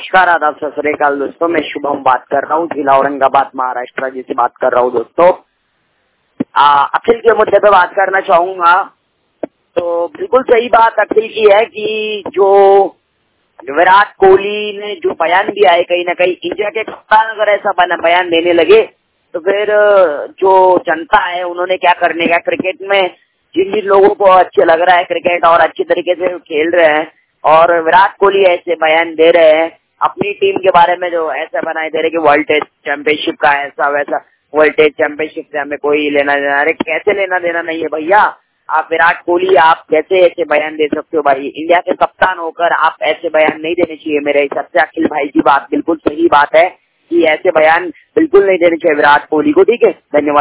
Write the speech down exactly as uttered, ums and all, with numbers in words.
नमस्कार, आदाब, सत श्री अकाल दोस्तों। मैं शुभम बात कर रहा हूँ, जिला औरंगाबाद, महाराष्ट्र जी से बात कर रहा हूँ दोस्तों। आ, अखिल के मुद्दे पे बात करना चाहूंगा। तो बिल्कुल सही बात अखिल की है कि जो विराट कोहली ने जो बयान दिया है, कहीं ना कहीं इंडिया के कप्तान अगर ऐसा बयान देने लगे तो फिर जो जनता है उन्होंने क्या करने का। क्रिकेट में जिन जिन लोगों को अच्छे लग रहा है क्रिकेट और अच्छी तरीके से खेल रहे हैं, और विराट कोहली ऐसे बयान दे रहे हैं अपनी टीम के बारे में, जो ऐसा बनाए दे रहे कि वर्ल्ड टेस्ट चैंपियनशिप का ऐसा वैसा, वर्ल्ड टेस्ट चैंपियनशिप से हमें कोई लेना देना। अरे कैसे लेना देना नहीं है भैया? आप विराट कोहली, आप कैसे ऐसे बयान दे सकते हो भाई? इंडिया के कप्तान होकर आप ऐसे बयान नहीं देने चाहिए मेरे हिसाब से। अखिल भाई की बात बिल्कुल सही बात है कि ऐसे बयान बिल्कुल नहीं देने चाहिए विराट कोहली को। ठीक है, धन्यवाद।